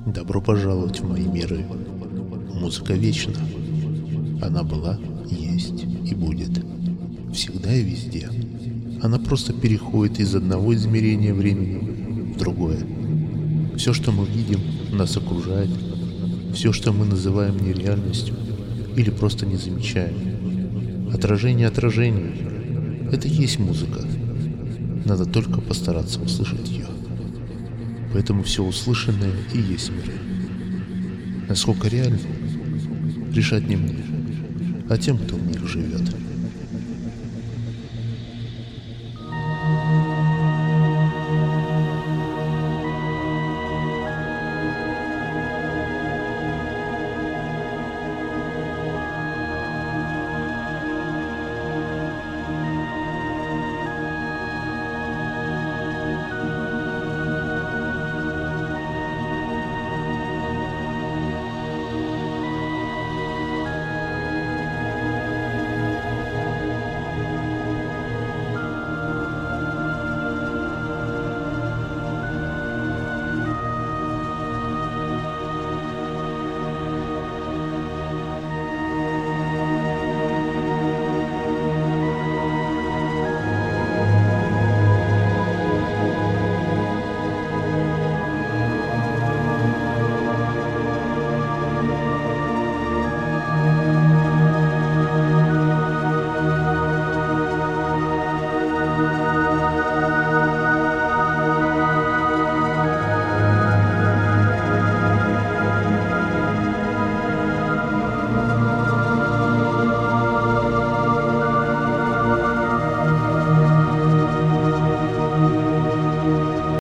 Добро пожаловать в мои миры. Музыка вечна. Она была, есть и будет. Всегда и везде. Она просто переходит из одного измерения времени в другое. Все, что мы видим, нас окружает. Все, что мы называем нереальностью или просто не замечаем. Отражение отражения — это и есть музыка. Надо только постараться услышать ее. Поэтому все услышанное и есть мир. Насколько реально, решать не мне, а тем, кто в них живет.